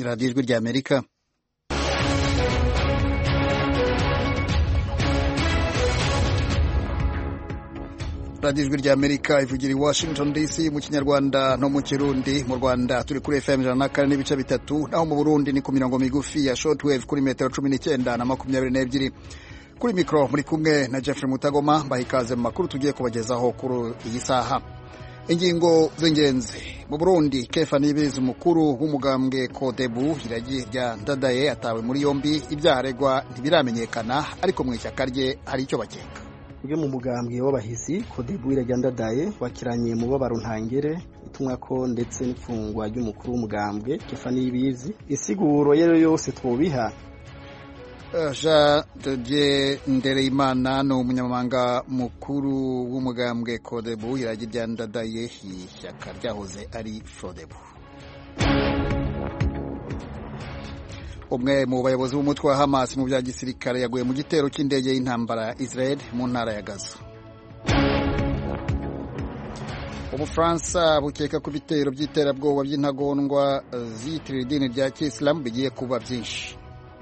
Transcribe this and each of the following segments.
radiyo ijwi rya Amerika. radiyo ijwi rya Amerika ivugira i Washington DC mu Kinyarwanda no mu Kirundi. Mu Rwanda turi kuri FM 104.3, naho mu Burundi ni ku mirongo migufi ya shortwave kuri metero 19 na 22. Kuri mikro muri kumwe na Jeffrey Mutagoma, mbaha ikaze mu makuru tugiye kubagezaho kuri iyi saha. Ingingo z'ingenzi. Mu Burundi, Kefa Niyibizi, umukuru w'umugambwe Codebu Iragira rya Ndadaye, atawe muri yombi. Ibyaha aregwa ntibiramenyekana, ariko mu ishyaka rye hari icyo bakeka. Ubwo mu mugambwe w'abahizi Codebu Iragira Ndadaye wakiranye mu babaro ntangere itumwa ko ndetse n'ifungwa ry'umukuru w'umugambwe Kefa Niyibizi. Isiguro yero yose twobiha Jean de Dieu Ndereyimana ni umunyamabanga mukuru w'umugambwe Codebu Iragira rya Ndadaye, ishyaka ryahoze ari Frodebu. Umwe mu bayobozi b'umutwe wa Hamas mu bya gisirikare yaguye mu gitero cy'indege y'intambara ya Israel mu ntara ya Gaza. Ubufaransa bukeka ko ibitero by'iterabwoba by'intagondwa ziyitirira idini rya Kisilamu bigiye kuba byinshi.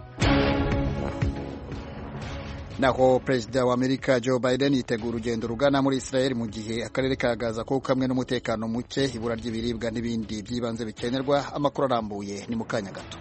Naho Perezida wa Amerika Joe Biden yitegura urugendo rugana muri Israel mu gihe akarere ka Gaza ko kamwe n'umutekano muke, ibura ry'ibiribwa n'ibindi by'ibanze bikenerwa. Amakuru arambuye ni mu kanya gato.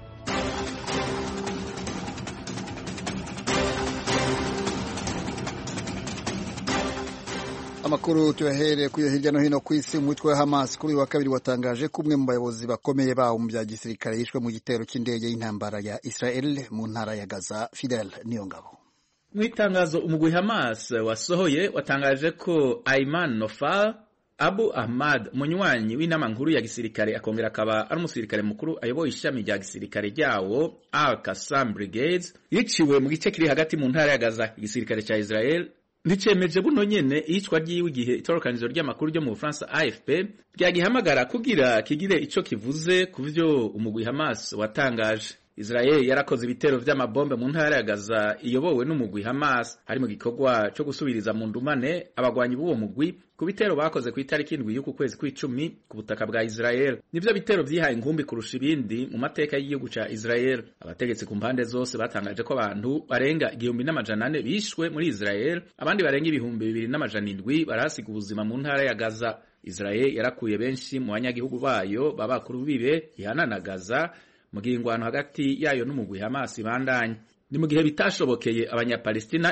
Amakuru tuyahere kuyo hirya no hino ku isi. Umutwe wa Hamas kuri wa kabiri watangaje ko umwe mu bayobozi bakomeye bawo mu bya gisirikare yishwe mu gitero cy'indege y'intambara ya Israel mu ntara ya Gaza. Fidel Niyongabo. Mu itangazo umugwi Hamas wasohoye watangaje ko Ayman Nofal Abu Ahmad, munywanyi w'inama nkuru ya gisirikare akongera akaba ari umusirikare mukuru ayoboye ishami rya gisirikare ryawo Al-Qassam Brigades, yiciwe mu gice kiri hagati mu ntara ya Gaza. Igisirikare cya Israel nticemeje buno nyene iyicwa ryiwe igihe itorokanirizo ry'amakuru ryo mu Bufaransa AFP ryagihamagara kugira kigire ico kivuze ku vyo umugwi Hamas watangaje. Israel yarakoze ibitero vy'amabombe mu ntara ya Gaza iyobowe n'umugwi Hamas, hari mu gikorwa cyo gusubiriza mu ndumane abagwanyi b'uwo mugwi ku bitero bakoze ku itariki 7 y'uku kwezi kw'icumi ku butaka bwa Israel. Nivyo bitero vyihaye inkumbi kurusha ibindi mu mateka y'igihugu ca Israel. Abategetsi ku mpande zose batangaje ko abantu barenga 1,400 bishwe muri Israel, abandi barenga 2,700 barasiga ubuzima mu ntara ya Gaza. Israel yarakuye benshi mu banyagihugu bayo babakuru bibe ihanana Gaza mu gihe ingwano hagati yayo n'umugwi Hamas ibandanya. Ni mu gihe bitashobokeye abanyapalestina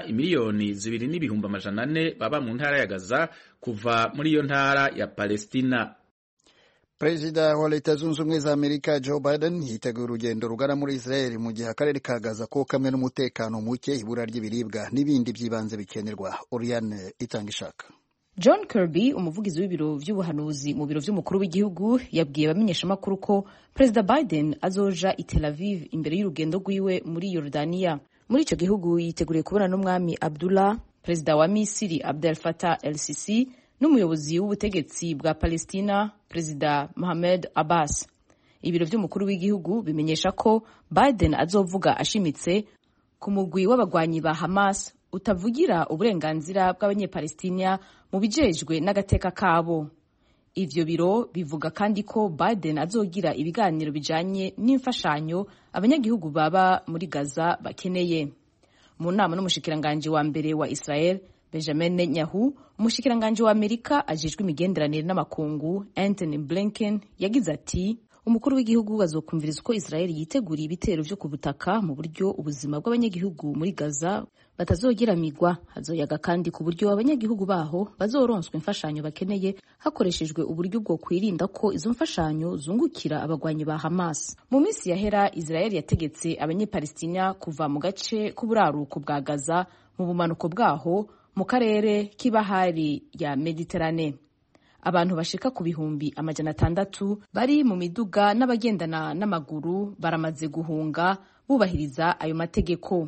2,200,000 baba mu ntara ya Gaza kuva muri iyo ntara ya Palestina. Perezida wa Leta Zunze Ubumwe za Amerika Joe Biden yitegura urugendo rugana muri Israel mu gihe akarere ka Gaza ko kamwe n'umutekano muke, ibura ry'ibiribwa n'ibindi by'ibanze bikenerwa. Oriane Itangishaka. John Kirby, umuvugizi w'ibiro vy'ubuhanuzi mu biro vy'umukuru w'igihugu, yabwiye abamenyeshamakuru ko Perezida Biden azoja i Tel Aviv imbere y'urugendo rwiwe muri Yordania. Muri ico gihugu yiteguriye kubona n'umwami Abdullah, Perezida wa Misiri Abdel Fattah el-Sisi n'umuyobozi w'ubutegetsi bwa Palestina Perezida Mohamed Abbas. Ibiro vy'umukuru w'igihugu bimenyesha ko Biden azovuga ashimitse ku mugwi w'abagwanyi ba Hamas utavugira uburenganzira bw'abanyepalestina mu bijejwe n'agateka kabo. Ivyo biro bivuga kandi ko Biden azogira ibiganiro bijanye n'imfashanyo abanyagihugu baba muri Gaza bakeneye. Mu nama n'umushikiranganje wa mbere wa Israel Benjamin Netanyahu, umushikiranganje wa Amerika ajejwe imigenderanire n'amakungu Anthony Blinken yagize ati umukuru w'igihugu azokumviriza uko Israel yiteguriye ibitero vyo ku butaka mu buryo ubuzima bw'abanyagihugu muri Gaza batazogiramigwa. Hazoyaga kandi ku buryo abanyagihugu baho bazoronswa imfashanyo bakeneye hakoreshejwe uburyo bwo kwirinda ko izo mfashanyo zungukira abagwanyi ba Hamas. Mu minsi yahera Israel yategetse abanyepalestina kuva mu gace k'uburaruko bwa Gaza mu bumanuko bwaho mu karere k'ibahari ya Mediterane. Abantu bashika ku 600,000 bari mu miduga n'abagendana n'amaguru baramaze guhunga bubahiriza ayo mategeko.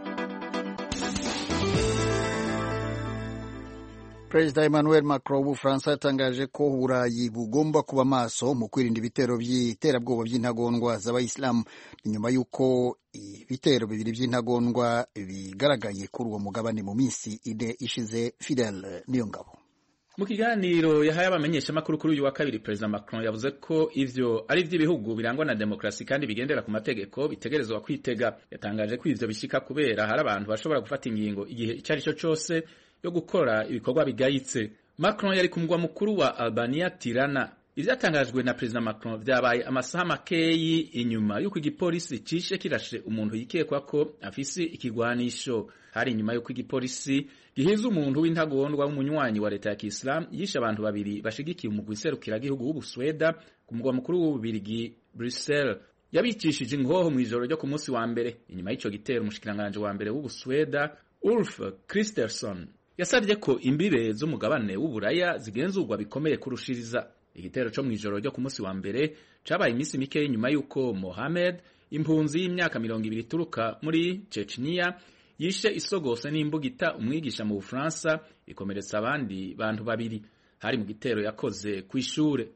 Perezida Emmanuel Macron w'Ubufaransa yatangaje ko Uburayi bugomba kuba maso mu kwirinda ibitero by'iterabwoba by'intagondwa z'abayisilamu, nyuma y'uko ibitero bibiri by'intagondwa bigaragaye kuri uwo mugabane mu minsi ine ishize. Fidel Niyongabo. Mu kiganiro yahaye abamenyeshamakuru kuri uyu wa kabiri, Perezida Macron yavuze ko ivyo ari ivy'ibihugu birangwa na demokrasi kandi bigendera ku mategeko bitegerezwa kwitega. Yatangaje ko ivyo bishika kubera hari abantu bashobora gufata ingingo igihe icari cyo cose yo gukora ibikorwa bigayitse. Macron yari ku mugwa mukuru wa Albania, Tirana. Ivyatangajwe na Perezida Macron vyabaye amasaha makeyi inyuma y'uko igipolisi cishe kirashe umuntu yikekwa ko afise ikigwanisho. Hari inyuma y'uko igipolisi gihiza umuntu w'intagondwa w'umunywanyi wa leta ya Kiislamu yishe abantu babiri bashigikiye umugwi serukiragihugu w'Ubusweda ku mugwa mukuru w'Ububirigi, Bruxelles. Yabicishije ingoho mw'ijoro ryo ku munsi wa mbere. Inyuma y'ico gitero, umushikiranganje wa mbere w'Ubusweda Ulf Kristersson yasabye ko imbibe z'umugabane w'Uburaya zigenzurwa bikomeye kurushiriza. Igitero cyo mw'ijoro ryo ku munsi wa mbere cabaye iminsi mike nyuma y'uko Mohamed, impunzi y'imyaka 200 ituruka muri Chechnya, yishe isogose n'imbugita umwigisha mu Bufaransa, ikomeretsa abandi bantu babiri. Hari mu gitero yakoze kw'ishure.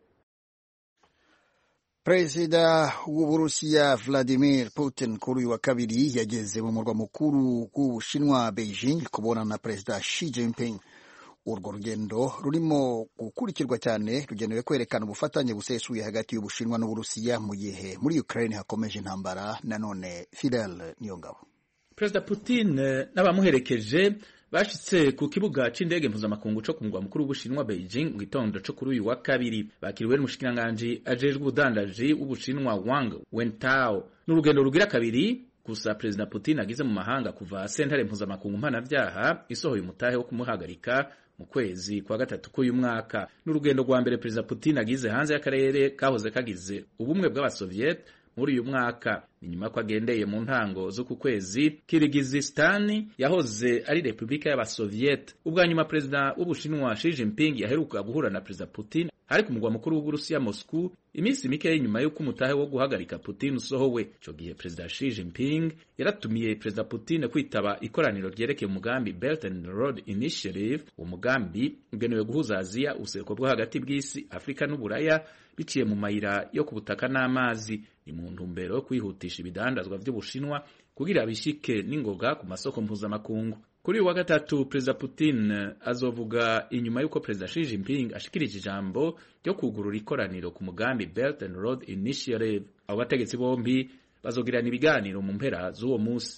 Perezida w'Uburusiya Vladimir Putin kuri uyu wa kabiri yageze mu murwa mukuru w'Ubushinwa Beijing kubonana na Perezida Xi Jinping. Urwo rugendo rurimo gukurikirwa cyane rugenewe kwerekana ubufatanye busesuye hagati y'Ubushinwa n'Uburusiya mu gihe muri Ukraine hakomeje intambara. Nanone Fidel Niyongabo. Perezida Putin n'abamuherekeje bashitse ku kibuga c'indege mpuzamakungu co ku mugwa mukuru w'Ubushinwa Beijing mu gitondo co kuri uyu wa kabiri. Bakiriwe n'umushikiranganji ajejwe ubudandaji w'Ubushinwa Wang Wentao. N'urugendo rugira kabiri gusa Perezida Putin agize mu mahanga kuva sentare mpuzamakungu mpanavyaha isohoye umutahe wo kumuhagarika mu kwezi kwa gatatu k'uyu mwaka. N'urugendo rwa mbere Perezida Putin agize hanze y'akarere kahoze kagize ubumwe bw'Abasoviet muri uyu mwaka. Ni nyuma ko agendeye mu ntango z'uku kwezi Kyrgyzstan yahoze ari Republika y'Abasoviet. Ubwa nyuma Perezida w'Ubushinwa Xi Jinping yaheruka guhura na Perezida Putin hari ku mugwa mukuru w'Uburusiya Moscow iminsi mike nyuma y'uko umutahe wo guhagarika Putin usohowe. Ico gihe Perezida Xi Jinping yaratumiye Perezida Putin kwitaba ikoraniro ryerekeye umugambi Belt and Road Initiative. Umugambi ugenewe guhuza Aziya, ubuseruko bwo hagati bw'isi, Afrika n'Uburaya biciye mu mayira yo ku butaka n'amazi. Ni mu ntumbero yo kwihutisha ibidandazwa vy'Ubushinwa kugira bishike n'ingoga ku masoko mpuzamakungu. Kuri uyu wa gatatu Perezida Putin azovuga inyuma y'uko Perezida Xi Jinping ashikirije ijambo ryo kugurura ikoraniro ku mugambi Belt and Road Initiative. Abo bategetsi bombi bazogirana ibiganiro mu mpera z'uwo musi.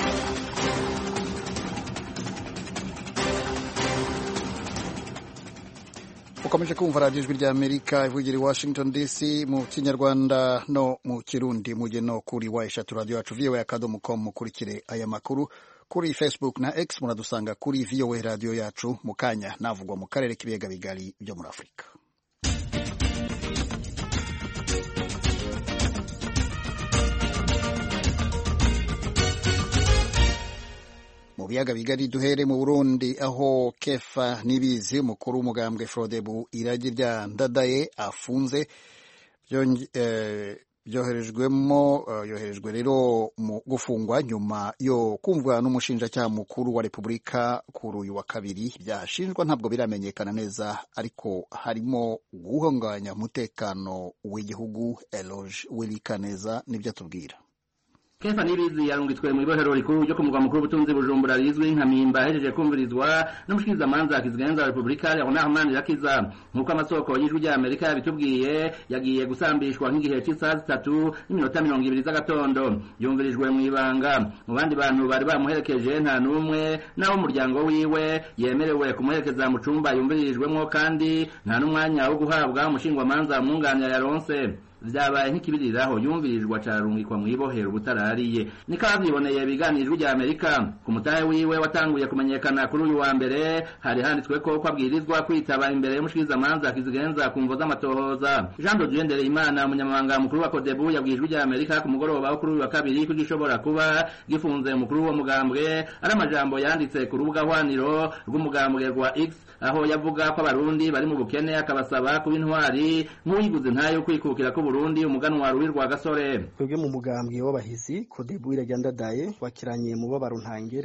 Ukomeje kumva radiyo ijwi rya Amerika ivugira i Washington DC mu Kinyarwanda no mu Kirundi. Mujye no kuri wa3 radio yacu voa.com mukurikire aya makuru. Kuri Facebook na X muradusanga kuri VOA radio yacu. Mukanya navugwa mu karere k'ibiyaga bigari byo muri Afrika. Mu biyaga bigari duhere mu Burundi aho Kefa Nibizi umukuru w'umugambwe Frodebu iragi rya Ndadaye afunze. Yoherejwe rero mu gufungwa nyuma yo kumvwa n'umushinjacyaha mukuru wa Repubulika kuri uyu wa kabiri. Byashinjwa ntabwo biramenyekana neza, ariko harimo guhungabanya umutekano w'igihugu. Eloge Wilikaneza nibyo atubwira. Kefa Nibizi yarungitswe mu ibohero rikuru ryo ku mugwa mukuru w'ubutunzi Bujumbura rizwi nka Mpimba, ahejeje kumvirizwa n'umushikirizamanza Kizigenza wa Repubulika Leonard Manirakiza. Nk'uko amasoko y'ijwi rya Amerika yabitubwiye, yagiye gusambishwa nk'igihe cy'isaha 3:20 z'agatondo. Yumvirijwe mu ibanga. Mu bandi bantu bari bamuherekeje nta numwe nawo umuryango wiwe yemerewe kumuherekeza mu cumba yumvirijwemo, kandi nta n'umwanya wo guhabwa umushingwamanza mwunganira yaronse. Vyabaye nk'ikibiriraho yumvirijwe carungikwa mu ibohero butarariye. Nikavyiboneye biganijwe rya Amerika. Ku mutahe wiwe watanguye kumenyekana kuri uyu wa mbere, hari handitswe ko abwirizwa kwitaba imbere y'umushikirizamanza Kizigenza ku mvo z'amatohoza. Jean de Dieu Ndereyimana, umunyamabanga mukuru wa Codebu, yabwijwe rya Amerika ku mugoroba wo kuri uyu wa kabiri ko gishobora kuba gifunze mukuru wo mugambwe ari amajambo yanditse ku rubuga hwaniro rw'umugambwe rwa X, aho yavuga ko abarundi bari mu bukene, akabasaba kuba intwari nk'uyiguze ntayo kwikukira ko Burundi umuganwa Rwirwa Gasore. Twebwe mu mugambwe w'abahizi Codebu iragi Ndadaye wakiranye mu babaro ntangere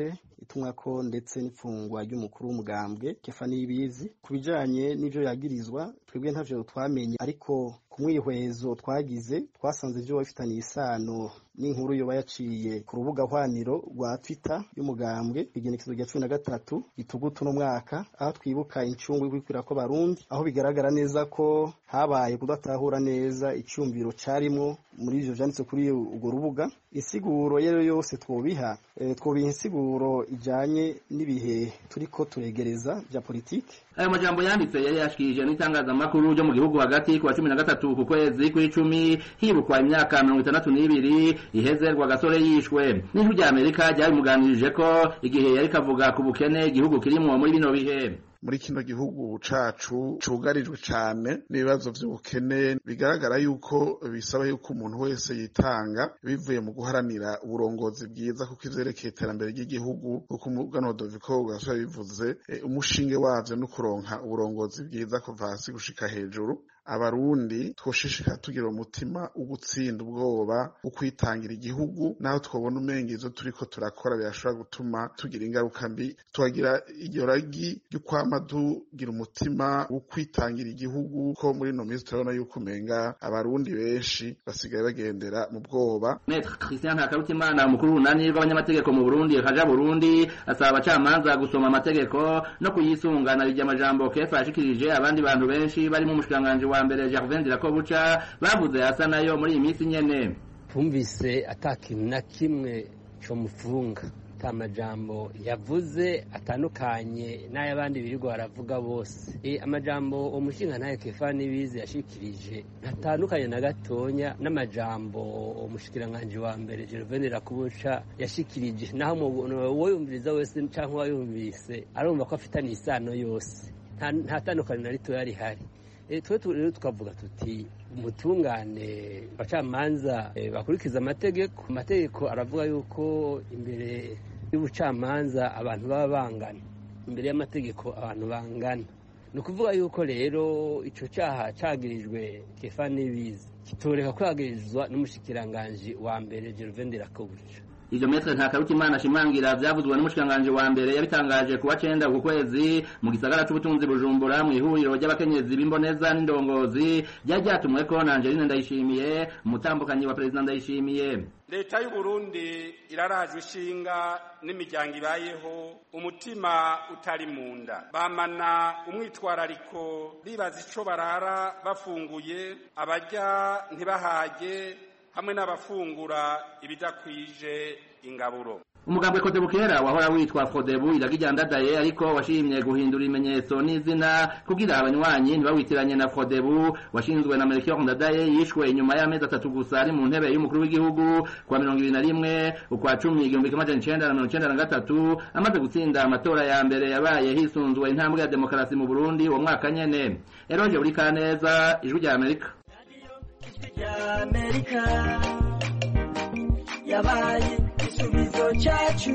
itumwako ndetse n'ifungwa ry'umukuru w'umugambwe Kefa Niyibizi. Ku bijanye n'ivyo yagirizwa twebwe ntavyo twamenye, ariko ku mwihwezo twagize twasanze ivyo bafitaniye isano n'inkuru yoba yaciye ku rubuga hwaniro rwa Twitter y'umugambwe igenekezo rya 13 gitugutu no mwaka, aho twibuka incungu y'ukwikira ko Barundi, aho bigaragara neza ko habaye kudatahura neza icyumviro carimo muri ivyo vyanditse kuri urwo rubuga. Insiguro yose twobiha insiguro ijanye n'ibihe turiko turegereza vya politiki. Ayo majambo yanditse yari yashikirije n'itangazamakuru ryo mu gihugu hagati ku wa 13 ku kwezi kw'icumi hibukwa imyaka 62 iheze Rwagasore yishwe. N'ijwi rya Amerika ryabimuganirije ko igihe yari kavuga ku bukene igihugu kirimo muri bino bihe. Muri kino gihugu cacu cugarijwe cane n'ibibazo vy'ubukene, bigaragara yuko bisaba yuko umuntu wese yitanga bivuye mu guharanira uburongozi bwiza, kuko ivyerekeye iterambere ry'igihugu, kuko umugano Doviko Rwagasore bivuze umushinge wavyo no kuronka uburongozi bwiza kuva hasi gushika hejuru. Abarundi twoshishika tugira umutima ugutsinda ubwoba ukwitangira igihugu, naho twobona umengezo turiko turakora birashobora gutuma tugira ingaruka mbi. Twagira iryo ragi ry'ukwama tugira umutima ukwitangira igihugu, ko muri no minsi turabona yuko umenga abarundi benshi basigaye bagendera mu bwoba. Maître Christian Hakarutimana, umukuru w'unani rw'abanyamategeko mu Burundi kaja Burundi, asaba abacamanza gusoma amategeko no kuyisungana rijya amajambo Kefa yashikirije abandi bantu benshi bari mu mushikanganje wa mbere Gervais Ndirakobuca bavuze asa nayo muri iyi minsi nyene. Tumvise atakintu na kimwe cyo mufunga, amajambo yavuze atandukanye n'ayabandi birirwa baravuga bose. Amajambo umushinga naye Kefa Niyibizi yashikirije atandukanye na gatonya n'amajambo umushikiranganje wa mbere Gervais Ndirakobuca yashikirije, naho uwo yumviriza wese cyangwa wayumvise arumva ko afitanye isano yose, nta tandukanye na rito yari hari. Twe rero tukavuga tuti umutungane abacamanza bakurikiza amategeko aravuga yuko imbere y'ubucamanza abantu baba bangana, imbere y'amategeko abantu bangana. Ni ukuvuga yuko rero ico cyaha cagirijwe Kefa Niyibizi kitoreka kwagirizwa n'umushikiranganje wa mbere Gervais Ndirakobuca. Ivyo Maître Ntakarutimana ashimangira vyavuzwe n'umushikanganje wa mbere yabitangaje kuwa 9 ku kwezi mu gisagara c'ubutunzi Bujumbura mu ihuriro ry'abakenyezi b'imboneza n'indongozi ryatumweko na Angeline Ndayishimiye, umutambukanyi wa President Ndayishimiye. Leta y'u Burundi irarajwe ishinga n'imiryango ibayeho umutima utari munda, bamana umwitwarariko bibaza ico barara bafunguye, abarya ntibahage hamwe n'abafungura ibidakwije ingaburo. Umugambwe Kodebukera wahora witwa Fodebu iragijyandadaye, ariko washimye guhindura imenyeto n'izina kugira abanywanyi ntibawitiranye na Fodebu washinzwe na Melchior Ndadaye yishwe inyuma y'amezi 3 gusa ari mu ntebe y'umukuru w'igihugu kwa 21 ukwa 10/1993 amaze gutsinda amatora ya mbere yabaye hisunzwe intambwe ya demokarasi mu Burundi uwo mwaka nyene. Eroje uri kaneza, Ijwi rya Amerika. Amerika yabaye igisubizo cyacu,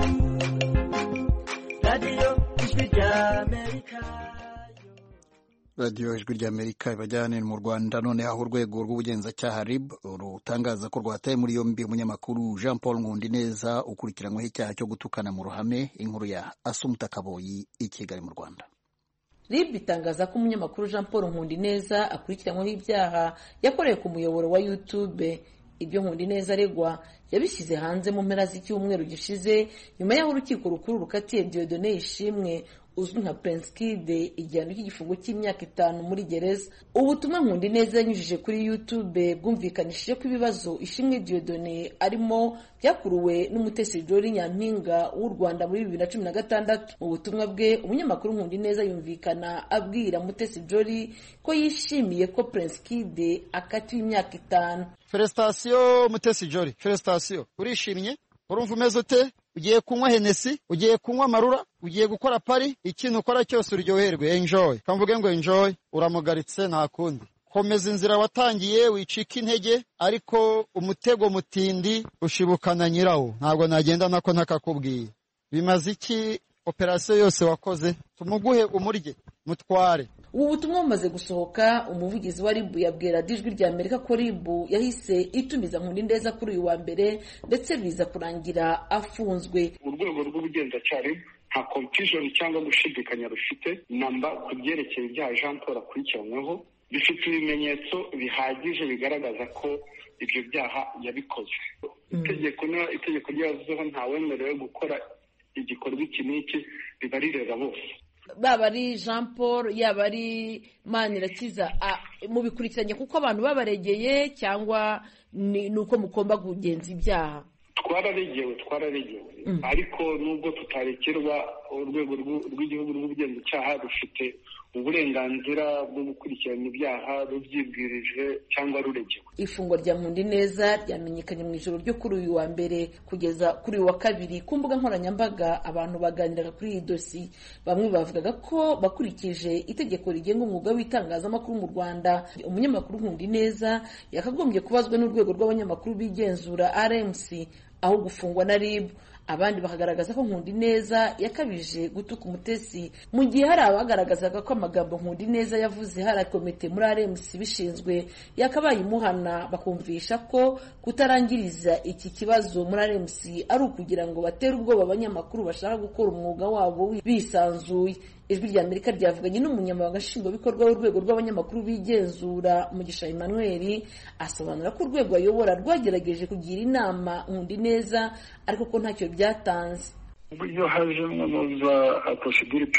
radiyo Ijwi rya Amerika. radiyo ijwi rya Amerika ibajyane mu Rwanda. None aho urwego rw'ubugenzacyaha RIB rutangaza ko rwataye muri yombi umunyamakuru Jean Paul Nkundineza ukurikiranyweho icyaha cyo gutukana mu ruhame. Inkuru ya Asumta Kaboyi i Kigali mu Rwanda. RIB itangaza ko umunyamakuru Jean Paul Nkundineza akurikiranyweho ibyaha yakoreye ku muyoboro wa YouTube. Ibyo Nkundineza aregwa yabishyize hanze mu mpera z'icyumweru gishize nyuma y'aho urukiko rukuru rukatiye Dieudonné Ishimwe uzwi nka Prince Kid igihano cy'igifungo cy'imyaka 5 muri gereza. Ubutumwa Nkundineza yanyujije kuri YouTube bwumvikanishije ko ibibazo Ishimwe Dieudonné arimo byakuruwe n'umutesi Jolly Nyampinga w'u Rwanda muri 2016. Mu butumwa bwe umunyamakuru Nkundineza yumvikana abwira mutesi Jolly ko yishimiye ko Prince Kid akatiwe imyaka 5. Felicitation mutesi Jolly, felicitation. Urishimye? Urumva umeze ute? Ugiye kunywa Hennessy, ugiye kunywa amarura, ugiye gukora pari, ikintu ukora cyose uryoherwe, enjoy. Kamvuge ngo enjoy, uramugaritse nta kundi. Komeza inzira watangiye wicika intege, ariko umutego mutindi ushibukana nyirawo. Ntabwo nagenda nako ntakakubwiye. Bimaze iki operasiyo yose wakoze? Tumuguhe umurye, mutware. ubu butumwa bumaze gusohoka umuvugizi wa RIB yabwira Ijwi rya Amerika ko RIB yahise itumiza Nkundineza kuri uyu wa mbere ndetse biza kurangira afunzwe. Urwego rw'ubugenzacyaha RIB nta confusion cyangwa gushidikanya rufite namba ku byerekeye ibyaha Jean Paul akurikiranyweho, bifite ibimenyetso bihagije bigaragaza ko ibyo byaha yabikoze. Itegeko ryavuzeho ntawemerewe gukora igikorwa iki n'iki, biba rireba bose, baba ari Jean Paul yaba ari Manirakiza. Mubikurikiranye kuko abantu babaregeye cyangwa ni uko mugomba kugenza ibyaha? Twararegewe ariko nubwo tutarekerwa, urwego rw'igihugu rw'ubugenzacyaha rufite uburenganzira bwo gukurikirana ibyaha rubyibwirije cyangwa ruregewe. Ifungwa rya Nkundineza ryamenyekanye mu ijoro ryo kuri uyu wa mbere kugeza kuri uyu wa kabiri. Ku mbuga nkoranyambaga abantu baganiraga kuri iyi dosi. Bamwe bavugaga ko bakurikije itegeko rigenga umwuga w'itangazamakuru mu Rwanda, umunyamakuru Nkundineza yakagombye kubazwa n'urwego rw'abanyamakuru bigenzura RMC aho gufungwa na RIB. Abandi bakagaragaza ko Nkundineza yakabije gutuka umutesi, mu gihe hari abagaragazaga ko amagambo Nkundineza yavuze hari komite muri RMC bishinzwe yakabaye imuhana, bakumvisha ko kutarangiriza iki kibazo muri RMC ari ukugira ngo batere ubwoba abanyamakuru bashaka gukora umwuga wabo bisanzuye. Ijwi rya Amerika ryavuganye n'umunyamabanga nshingwabikorwa w'urwego rw'abanyamakuru bigenzura Mugisha Emmanuel, asobanura ko urwego ayobora rwagerageje kugira inama Nkundineza ariko ko ntacyo byatanze. Iyo hajemo za procedure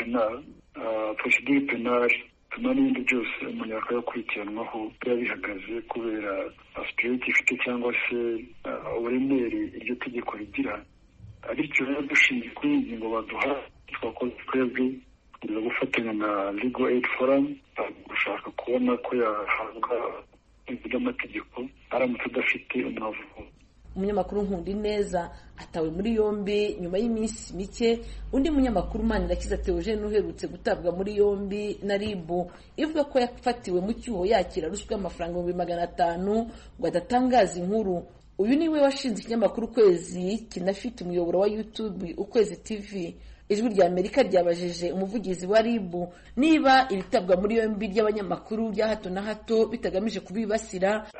penal n'ibindi byose umuntu yakwikiranwaho biba bihagaze kubera aspect ifite cyangwa se uburemere iryo tegeko rigira. Bityo rero dushingiye kuri iyi ngingo baduha, twakoze twebwe kugira gufatanya na Legal Aid Forum gushaka kubona ko yahabwa iby'amategeko aramutse adafite umwavuzi. Umunyamakuru Nkundineza atawe muri yombi nyuma y'iminsi mike. Undi munyamakuru Manirakiza Theogene uherutse gutabwa muri yombi na RIB ivuga ko yafatiwe mu cyuho yakira ruswa y'amafaranga 500 ngo adatangaza inkuru. Uyu niwe washinze ikinyamakuru Ukwezi kinafite umuyoboro wa YouTube Ukwezi TV. Ijwi rya Amerika ryabajije umuvugizi wa RIB niba ibitabwa muri yombi ry'abanyamakuru bya hato na hato bitagamije kubibasira.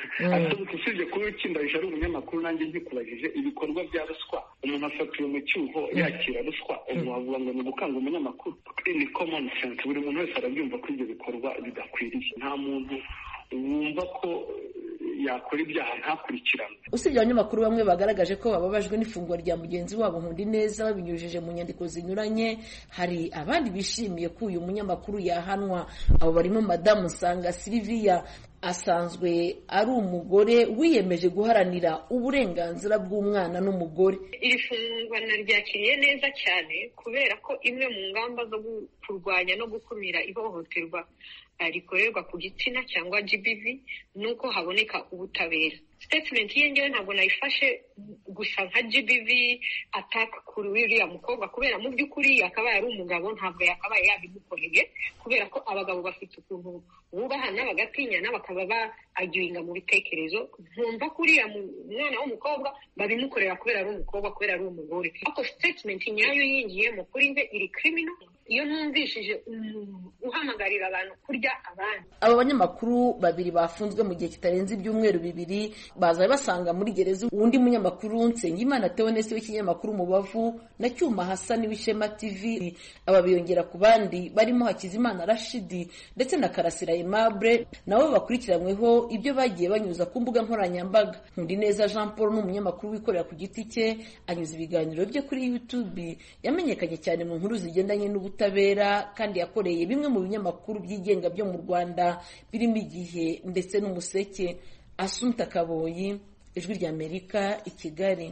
Usibye kuba ikindahije ari umunyamakuru, nanjye nkikubajije ibikorwa bya ruswa, umuntu afatiwe mu cyuho yakira ruswa, wavuga ngo ni gukanga umunyamakuru? Ni common sense, buri muntu wese arabyumva ko ibyo bikorwa bidakwiriye. Nta muntu wumva ko yakora ibyaha ntakurikirane. Usibye abanyamakuru bamwe bagaragaje ko bababajwe n'ifungwa rya mugenzi wabo Nkundineza babinyujije mu nyandiko zinyuranye, hari abandi bishimiye ko uyu munyamakuru yahanwa. Abo barimo Madamu Nsanga Sylvia, asanzwe ari umugore wiyemeje guharanira uburenganzira bw'umwana n'umugore. Iri fungwa naryakiriye neza cyane kubera ko imwe mu ngamba zo kurwanya no gukumira ihohoterwa rikorerwa ku gitsina cyangwa GBV nuko haboneka ubutabera. Statement yengewe ntabwo nayifashe gusa nka GBV attack kuri uriya mukobwa, kubera mu by'ukuri yakabaye ari umugabo, ntabwo yakabaye yabimukoreye, kubera ko abagabo bafite ukuntu bubahana bagatinyana bakaba bagiwinga mu bitekerezo. Nkumva kuriya mwana w'umukobwa babimukorera kubera ari umukobwa, kubera ari umugore. Ariko statement nyayo yingiyemo kuri nge iri criminal iyo numvishije uhamagarira abantu kurya abandi. Aba banyamakuru babiri bafunzwe mu gihe kitarenze ibyumweru 2 baza basanga muri gereza undi munyamakuru Nsengimana Theoneste w'ikinyamakuru Mubavu na Cyuma Hassan w'Ishema TV. Aba biyongera ku bandi barimo Hakizimana Rashidi ndetse na Karasira Aimable nabo bakurikiranyweho ibyo bagiye banyuza ku mbuga nkoranyambaga. Nkundineza Jean Paul n'umunyamakuru wikorera ku giti cye anyuza ibiganiro bye kuri YouTube, yamenyekanye cyane mu nkuru zigendanye n'ubutabera kandi yakoreye bimwe mu binyamakuru byigenga byo mu Rwanda birimo Igihe ndetse n'Umuseke. Assumpta Kaboyi, Ijwi rya Amerika, i Kigali.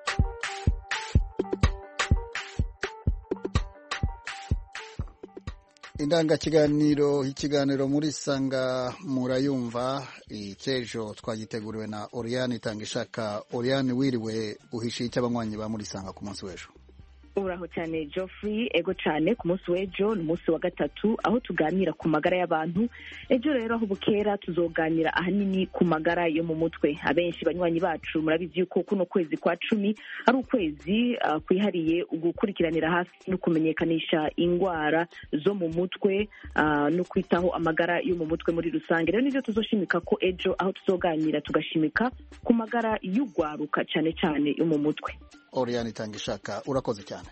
Ikiganiro muri Sanga murayumva. Icyejo twagiteguriwe na Oriane Itangishaka. Oriane, wiriwe, uhishiye icyo abanywanyi ba muri Sanga ku munsi w'ejo? uraho cyane Geoffrey, ego cyane ku munsi w'ejo ni umunsi wa gatatu aho tuganira ku magara y'abantu. Ejo rero aho bukera tuzoganira ahanini ku magara yo mu mutwe. Abenshi banywanyi bacu murabizi yuko kuno kwezi kwa 10 ari ukwezi kwihariye ugukurikiranira hafi no kumenyekanisha ingwara zo mu mutwe no kwitaho amagara yo mu mutwe muri rusange. Rero nivyo tuzoshimika ko ejo aho tuzoganira tugashimika ku magara y'ugwaruka cyane cyane yo mu mutwe. Oriane Tangishaka urakoze cyane.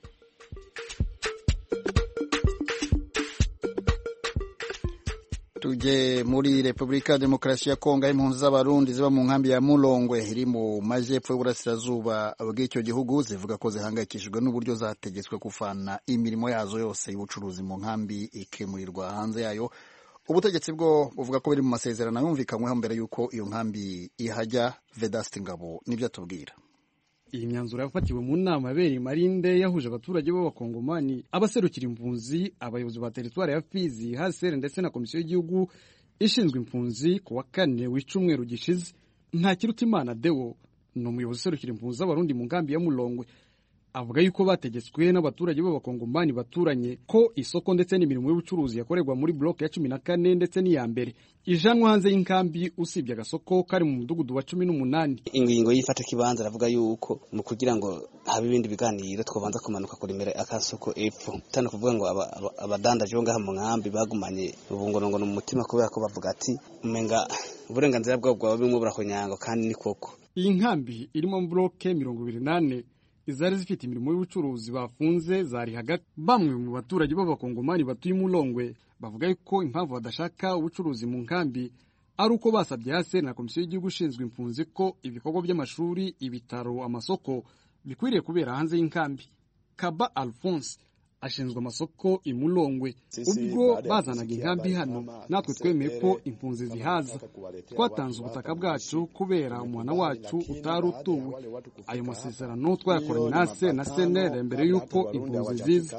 Tuje muri Republika Demokarasi ya Kongo, impunzi z'abarundi ziba mu nkambi ya Mulongwe iri mu majyepfo y'uburasirazuba bw'icyo gihugu zivuga ko zihangayikishijwe n'uburyo zategetswe kuvana imirimo yazo yose y'ubucuruzi mu nkambi ikemurirwa hanze yayo. Ubutegetsi bwo buvuga ko biri mu masezerano yumvikanyweho mbere y'uko iyo nkambi ihajya. Vedaste Ngabo nibyo atubwira. Iyi myanzuro yafatiwe mu nama yabereye Marinde yahuje abaturage b'abakongomani, abaserukira impunzi, abayobozi ba teritwari ya Fizi, HCR ndetse na komisiyo y'igihugu ishinzwe impunzi ku wa 4 w'icumweru gishize. Ntakirutimana Deo ni umuyobozi userukira impunzi z'abarundi mu nkambi ya Mulongwe, avuga yuko bategetswe n'abaturage b'abakongomani baturanye ko isoko ndetse n'imirimo y'ubucuruzi yakorerwa muri block ya 14 ndetse n'iya mbere ijanwa hanze y'inkambi usibye agasoko kari mu mudugudu wa 18. Ingingo yifata kibanza aravuga yuko mu kugira ngo habe ibindi biganiro twobanza kumanuka kuri mbere akasoko epfo tano kuvuga ngo abadandaje ngaha mu nkambi bagumanye ubungorongo mu mutima kubera ko bavuga ati umenga uburenganzira bwabo bwa bimwe burakonyango kandi ni koko. Iyi nkambi irimo block 28 izari zifite imirimo y'ubucuruzi bafunze zari hagati. Bamwe mu baturage b'abakongomani batuye Mulongwe bavuga yuko impamvu badashaka ubucuruzi mu nkambi ari uko basabye hase na komisiyo y'igihugu ishinzwe impunzi ko ibikorwa by'amashuri, ibitaro, amasoko bikwiriye kubera hanze y'inkambi. Kaba Alphonse ashinzwe amasoko i Mulongwe. Ubwo bazanaga inkambi hano natwe twemeye ko impunzi zihaza. Twatanze ubutaka bwacu kubera umwana wacu utari utuwe. Ayo masezerano twayakoranye nase na CNR mbere yuko impunzi ziza.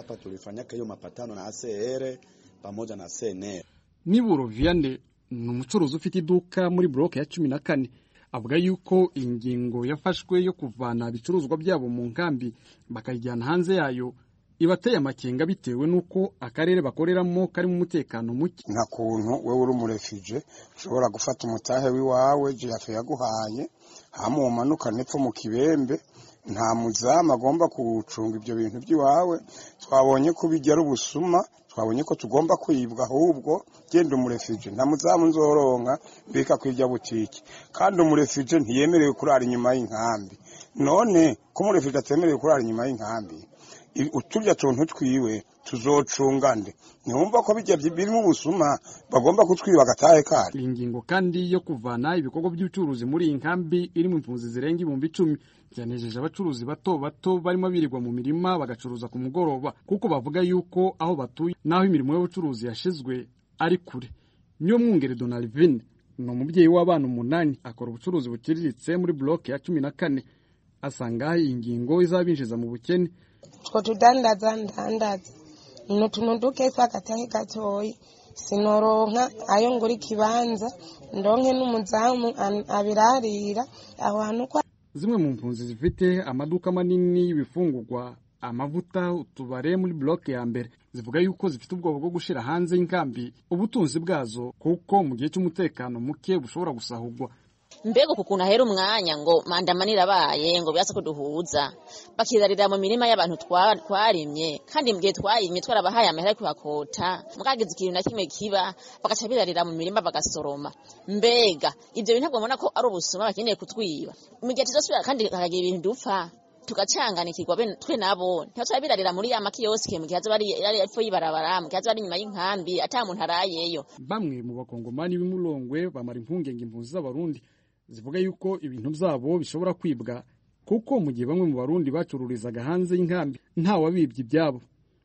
Niburo Vianney ni umucuruzi ufite iduka muri block ya 14. Avuga yuko ingingo yafashwe yo kuvana ibicuruzwa byabo mu nkambi bakayijyana hanze yayo ibateye amakenga bitewe nuko akarere bakoreramo kari mu mutekano muke. Nta kuntu wewe uri mu refugee ushobora gufata umutahe wiwawe jihafe yaguhaye hama umanuka nepfo mu kibembe, nta muzama agomba kucunga ibyo bintu by'iwawe. Twabonye ko bijya rubusuma, twabonye ko tugomba kwibwa, ahubwo genda umurefugee nta muzamu nzoronka bika kwirya butiki, kandi umurefugee ntiyemerewe kurara inyuma y'inkambi. None ko umurefugee atemerewe kurara inyuma y'inkambi, uturya tuntu twiwe tuzocungande? Niwumva ko bijya birimo ubusuma bagomba kutwiba gatahe kari. Ingingo kandi yo kuvana ibikorwa by'ubucuruzi muri inkambi iri mu impunzi zirenga 10,000 byanejeje abacuruzi bato bato barimo birirwa mu mirima bagacuruza ku mugoroba, kuko bavuga yuko aho batuye naho imirimo y'ubucuruzi yashizwe ari kure. Niyo Mwungere Donalvin ni umubyeyi w'abana 8 akora ubucuruzi bukiriritse muri block ya 14. Asanga iyi ngingo izabinjiza mu bukene. Two tudandaza ndandaza nutunuduke twagatahe gatoyi sinoronka ayo ngura ikibanza ndonke n'umuzamu abirarira aho hantu. Zimwe mu mpunzi zifite amaduka manini y'ibifungurwa, amavuta, utubare muri block ya mbere zivuga yuko zifite ubwoba bwo gushira hanze y'inkambi ubutunzi bwazo kuko mu gihe cy'umutekano muke bushobora gusahurwa. Mbego kukuntu ahera umwanya ngo mandamanira baye ngo byase ko duhuza bakirarira mu mirima y'abantu twarimye, kandi mbwiye twarimye twarabahaye amahera yo kubakota, mukagize ikintu na kimwe kiba bagaca birarira mu mirima bagasoroma. Mbega ibyo bintu ntabwo mbona ko ari ubusuma bakeneye kutwiba. Mu gihe tuzosubira kandi hakagira ibintu dupfa tugacanganikirwa twe nabo ntaca birarira muri ya makiyosike mu gihe bari epfo y'ibarabara, mu gihe bari inyuma y'inkambi ata muntu arayeyo. Bamwe mu bakongomani b'Imulongwe bamara impungenge impunzi z'abarundi zivuga yuko ibintu byabo bishobora kwibwa, kuko mu gihe bamwe mu barundi bacururizaga hanze y'inkambi nta wabibye ibyabo.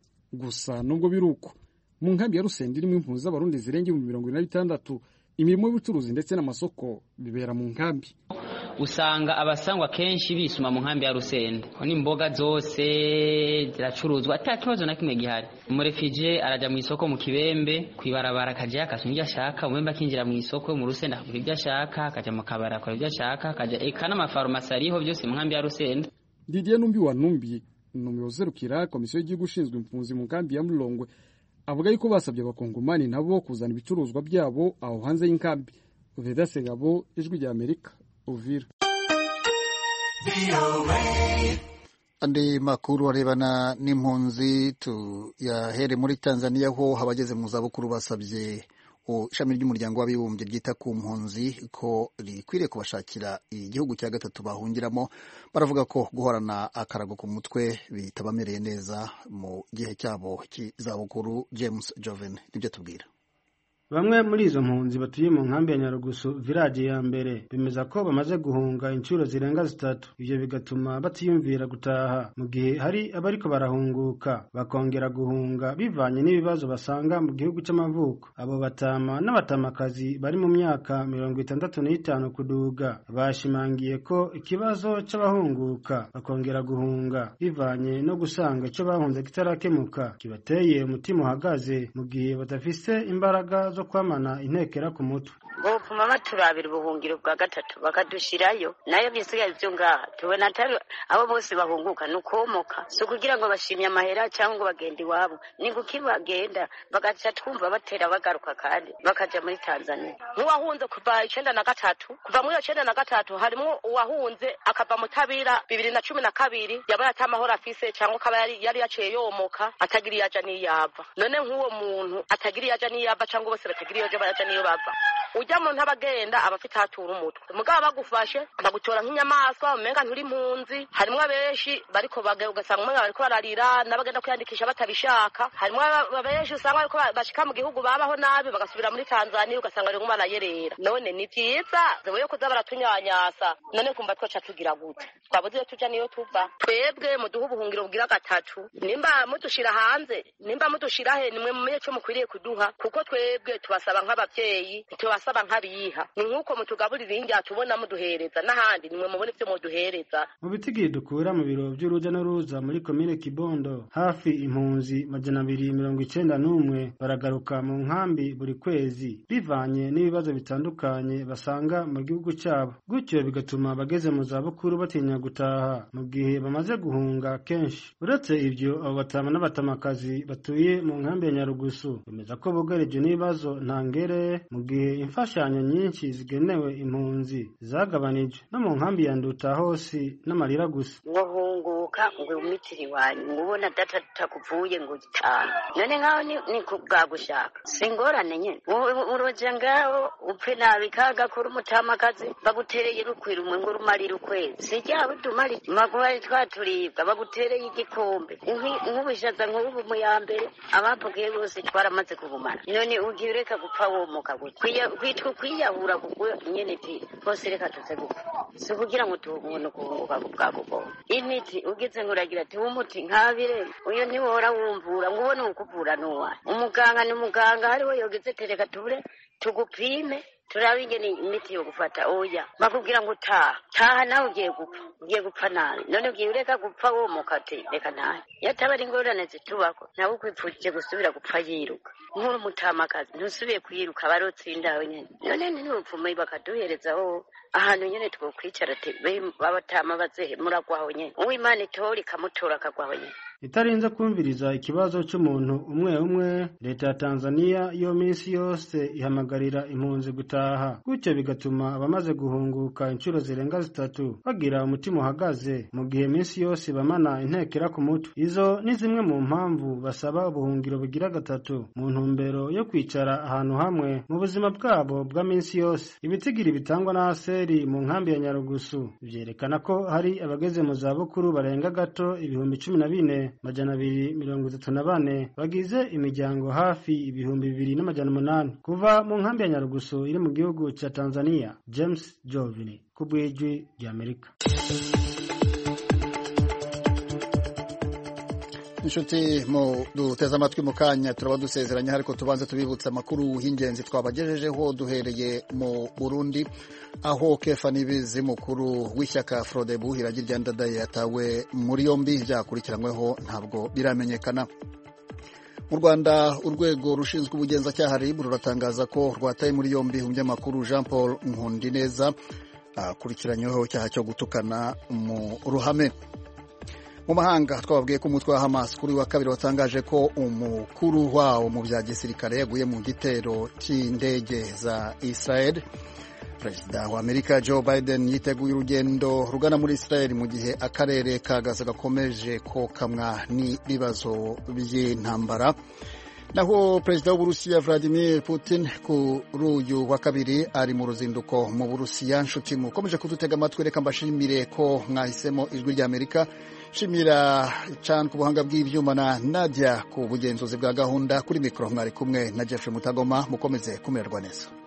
Gusa nubwo biruko mu nkambi ya Rusende irimo impunzi z'abarundi zirenga 26, imirimo y'ubucuruzi ndetse n'amasoko bibera mu nkambi. Usanga abasangwa kenshi bisuma mu nkambi ya Rusende, ni imboga zose ziracuruzwa atakibazo na kimwe gihari. Umurefugee araja mu isoko mu kibembe kwibarabara kaje akasunja ibyo ashaka, umwemba kinjira mu isoko mu Rusende akora ibyo ashaka, akaja mu kabara akora ibyo ashaka, akaja ekana amafarumasi ariho byose mu nkambi ya Rusende. Didier Numbi wa Numbi ni umuyobozi userukira komisiyo y'igihugu ishinzwe impunzi mu nkambi ya Mulongwe avuga yuko basabye abakongomani nabo kuzana ibicuruzwa byabo aho hanze y'inkambi. Veda Segabo, Ijwi rya Amerika, Uvira. Andi makuru arebana n'impunzi tuyahere muri Tanzania ho abageze mu zabukuru basabye ishami ry'umuryango w'abibumbye ryita ku mpunzi ko rikwiriye kubashakira igihugu cya gatatu bahungiramo. Baravuga ko guhorana akarago ku mutwe bitabamereye neza mu gihe cyabo cy'izabukuru. James Joven nibyo tubwira. Bamwe muri izo mpunzi batuye mu nkambi ya Nyarugusu village ya mbere bemeza ko bamaze guhunga inshuro zirenga 3. Ivyo bigatuma batiyumvira gutaha mu gihe hari abariko barahunguka bakongera guhunga bivanye n'ibibazo basanga mu gihugu c'amavuko. Abo batama n'abatamakazi bari mu myaka 65 kuduga bashimangiye ko ikibazo c'abahunguka bakongera guhunga bivanye no gusanga ico bahunze kitarakemuka kibateye umutima uhagaze mu gihe batafise imbaraga kwamana intekera ku mutwe. Bopfuma baturabira ubuhungiro bwa gatatu bakadushirayo nayo bisigaye byo ngaha tubona atari abo bose bahunguka nukomoka so kugira ngo bashimye amahera cyangwa bagenda iwabo ni gukibagenda bagaca twumva batera bagaruka kandi bakaja muri Tanzania. N'uwahunze kuva 93 kuva muri 93 harimo uwahunze akava mutabira 2012 yabara atamahoro afise cyangwa kaba yari yaciye yomoka atagiri yaja niyava. None nk'uwo muntu atagiri yaja niyava cyangwa bose batagiri yaja niyo bava. Ujya mu ntabagenda abafite hatura umutwe mugabo bagufashe bagutora nk'inyamaswa umenga nturi impunzi. Harimo abenshi bariko ugasanga umwe bariko bararira nabagenda kwiyandikisha batabishaka. Harimo abenshi usanga bariko bashika mu gihugu babaho nabi bagasubira muri Tanzania ugasanga ari ngumana yerera. None ni byiza zewe kuza baratunyanyasa. None kumva twaca tugira gute twabuze tuja niyo tuva twebwe mu duhu buhungiro bugira gatatu nimba mudushira hanze nimba mudushira he nimwe mu mecho mukwiriye kuduha kuko twebwe tubasaba nk'abavyeyi tubasaba nk'abiha ni nkuko mutugaburira injya tubona muduhereza n'ahandi nimwe mubone byo muduhereza. Mu bitigi dukura mu biro by'uruja n'uruza muri komine Kibondo hafi impunzi 291 baragaruka mu nkambi buri kwezi bivanye n'ibibazo bitandukanye basanga mu gihugu cyabo. Gutyo bigatuma bageze mu zabukuru batinya gutaha mu gihe bamaze guhunga kenshi. Uretse ibyo abo batama n'abatamakazi batuye mu nkambi ya Nyarugusu bemeza ko bugareje n'ibibazo ntangere mu gihe imfashanyo nyinshi zigenewe impunzi zagabanije no mu nkambi ya Nduta hose n'amarira gusa. Ngohunguka ngo umitiri wanyu ngubona data takuvuye ngo gitana none nkaho ni kubwagushaka singorane nyene uroje ngaho upfe nabi kaga kuri umutamakazi bagutereye rukwira umwe ngo rumarira ukwezi sijyawe dumari magwari twaturibwa bagutereye igikombe nk'ubishaza nk'ubu mu ya mbere abapokeye bose twaramaze kubumara. None ugiye ureka gupfa womoka kwitwa kwiyahura kuko nyene ti hose reka tuze gupfa si kugira ngo tubone kuhunguka kubwabo. Imiti ugize nguragira ati umuti nkabire uyo ntiwora wumvura ngo ubone ukuvura nuwa umuganga ni muganga hariho yogeze tereka ture tugupime turabe ingene imiti yo gufata oya bakubwira ngo taha nawe ugiye gupfa nabi. None ugiye ureka gupfa womoka ati reka ntahe yataba ari ingorane zitubako nawe ukwipfuje gusubira gupfa yiruka nk'uri mutamakazi ntusubiye kuyiruka barotsindawe nyene. None n'ubupfume bakaduherezaho ahantu nyene twokwicara ati babatama bazehe muragwaho nyene uw'Imana itora ikamutora akagwaho nyene. Itarinze kumviriza ikibazo cy'umuntu umwe leta ya Tanzania yo minsi yose ihamagarira impunzi gutaha. Gutyo bigatuma abamaze guhunguka inshuro zirenga 3 bagira umutima uhagaze mu gihe minsi yose bamana intekera ku mutwe. Izo ni zimwe mu mpamvu basaba ubuhungiro bugira gatatu mu ntumbero yo kwicara ahantu hamwe mu buzima bwabo bwa minsi yose. Ibitigiri bitangwa na Aseri mu nkambi ya Nyarugusu byerekana ko hari abageze mu zabukuru barenga gato 1234 bagize imiryango hafi 2800 kuva mu nkambi ya Nyarugusu iri mu gihugu cya Tanzania. James Jovini kubw'Ijwi rya Amerika. Inshuti mu duteze amatwi mu kanya turaba dusezeranya ariko tubanze tubibutsa amakuru y'ingenzi twabagejejeho duhereye mu Burundi aho Kefa Nibizi mukuru w'ishyaka Frodebu Iragira Ndadaye yatawe muri yombi byakurikiranyweho ntabwo biramenyekana. Mu Rwanda urwego rushinzwe ubugenzacyaha RIB ruratangaza ko rwataye muri yombi umunyamakuru Jean Paul Nkundineza akurikiranyweho icyaha cyo gutukana mu ruhame. mu mahanga twababwiye ko umutwe wa Hamas kuri wa kabiri watangaje ko umukuru wawo mu bya gisirikare yaguye mu gitero cy'indege za Israel. Perezida wa Amerika Joe Biden yiteguye urugendo rugana muri Israel mu gihe akarere ka Gaza gakomeje kokamwa n'ibibazo by'intambara. Naho perezida w'Uburusiya Vladimir Putin kuri uyu wa kabiri ari mu ruzinduko mu Burusiya. Nshuti mukomeje kudutega amatwi, reka mbashimire ko mwahisemo ijwi rya Amerika. Shimira cyane ku buhanga bw'ibyuma na Nadia ku bugenzuzi bwa gahunda. Kuri mikoro mwari kumwe na Jeffrey Mutagoma. Mukomeze kumererwa neza.